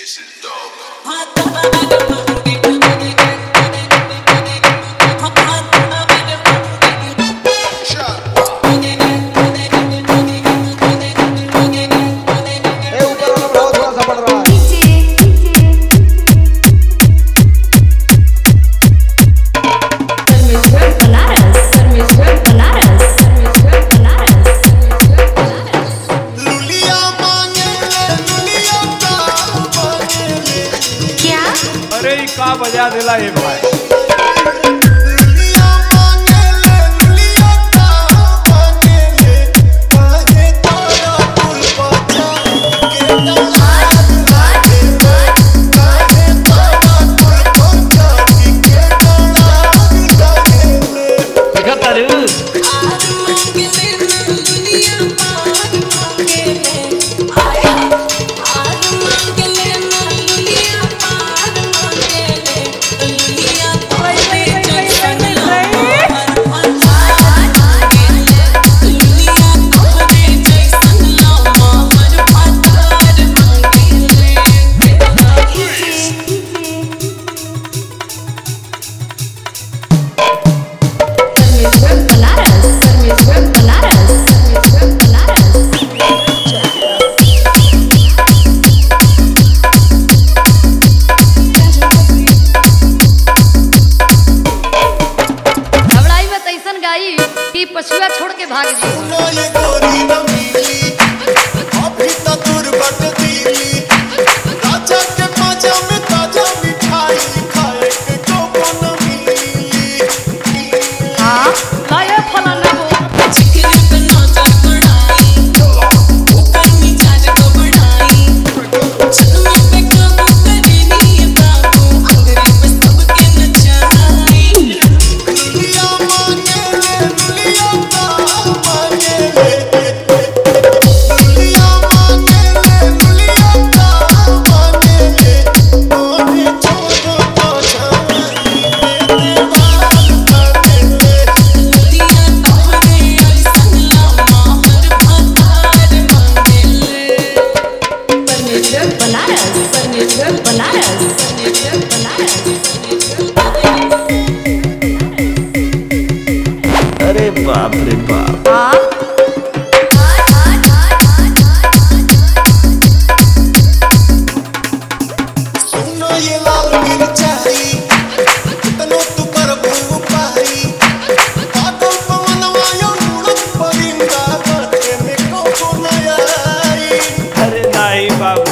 This is dope. अरे का बजा दिला ये भाई। पछुआ छोड़ के भाग अरे बाप रे बाप। सुनो ये लाल मिर्चाई कितनो तू कर भू पाई आदम पवन वायो उड़न परिंदा बाटे में को नया आई। अरे नहीं बाबू।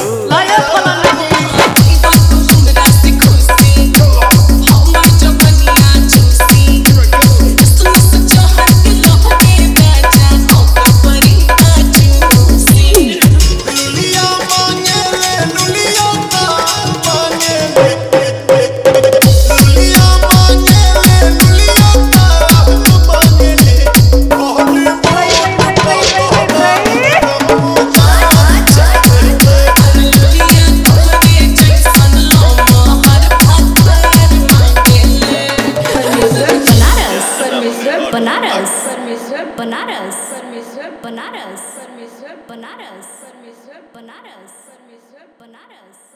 बनारस बनारस बनारस बनारस बनारस बनारस बनारस बनारस।